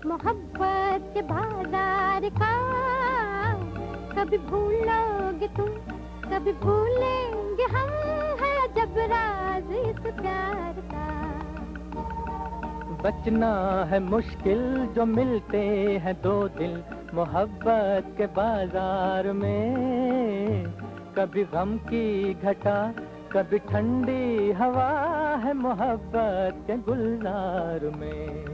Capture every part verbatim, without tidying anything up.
मोहब्बत के बाजार का। कभी भूलोगे तुम, कभी भूलेंगे हम, है अजब राज इस प्यार का। बचना है मुश्किल जो मिलते हैं दो दिल मोहब्बत के बाजार में। कभी गम की घटा, कभी ठंडी हवा है मोहब्बत के गुलजार में।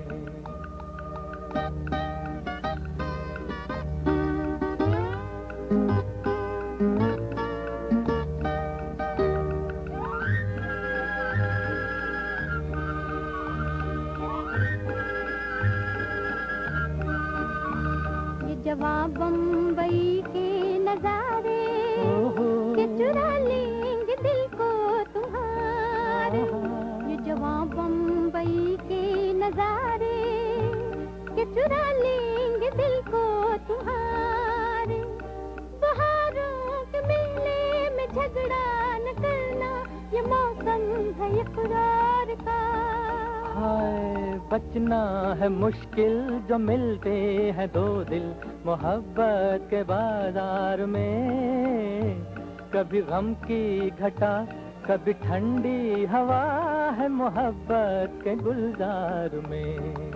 जवां बम्बई के नजारे के चुरा लेंगे दिल को तुम्हारे। ये जवां बम्बई के नजारे के चुरा लेंगे दिल को तुम्हारे। बहारों के मेले में झगड़ा न करना, ये मौसम है इकरार का। हाय बचना है मुश्किल जो मिलते हैं दो दिल मोहब्बत के बाजार में। कभी गम की घटा, कभी ठंडी हवा है मोहब्बत के गुलजार में।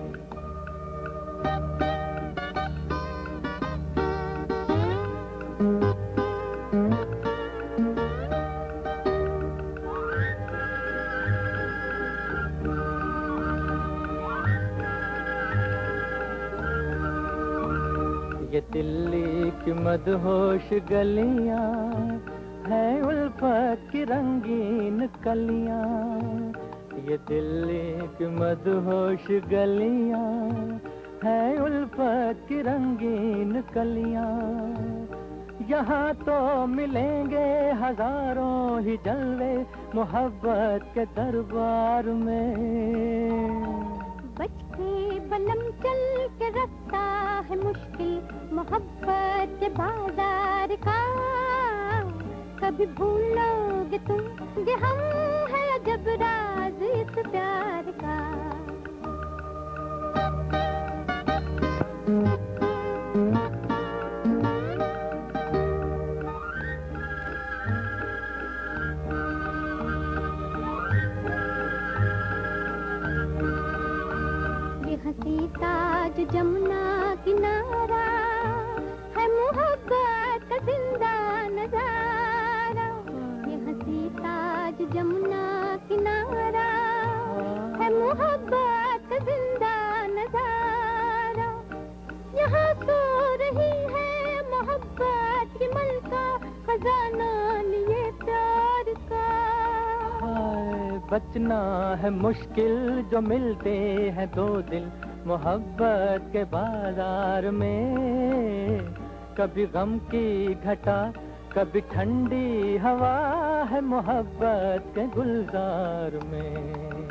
ये दिल्ली की मदहोश गलियां है उल्फत की रंगीन कलियां। ये दिल्ली की मदहोश गलियां है उल्फत की रंगीन कलियां। यहाँ तो मिलेंगे हजारों ही जलवे मोहब्बत के दरबार में। बच के बलम चल के रखता है मुश्किल मोहब्बत के बाजार का। कभी भूलोगे तुम ये हम, है अजब राज इस प्यार का। हंसी ताज जमुना किनारा है मोहब्बत का जिंदा नजारा। ये हंसी ताज जमुना किनारा है मोहब्बत का जिंदा नजारा। यहाँ सो रही है मोहब्बत की मलका, खजाना लिए प्यार का। बचना है मुश्किल जो मिलते हैं दो दिल मोहब्बत के बाजार में। कभी गम की घटा, कभी ठंडी हवा है मोहब्बत के गुलजार में।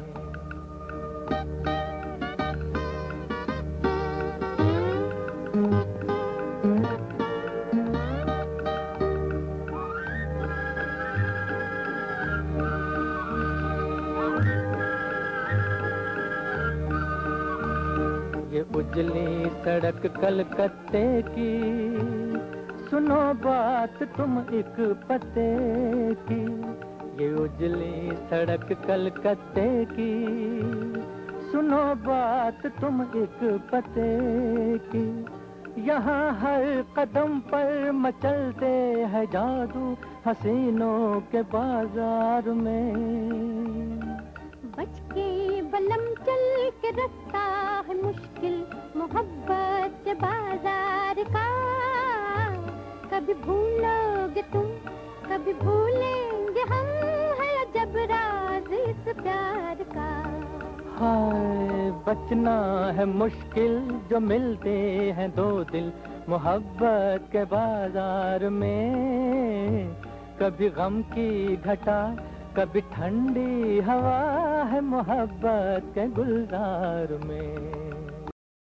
ये उजली सड़क कलकत्ते की, सुनो बात तुम एक पते की। ये उजली सड़क कलकत्ते की, सुनो बात तुम एक पते की। यहाँ हर कदम पर मचलते हैं जादू हसीनों के बाजार में। बच के बलम चल के रखता है मुश्किल मोहब्बत के बाजार का। कभी भूलोगे तुम, कभी भूलेंगे हम, है अजब राज इस प्यार का। हाय बचना है मुश्किल जो मिलते हैं दो दिल मोहब्बत के बाजार में। कभी गम की घटा, कभी ठंडी हवा है मोहब्बत के गुलजार में।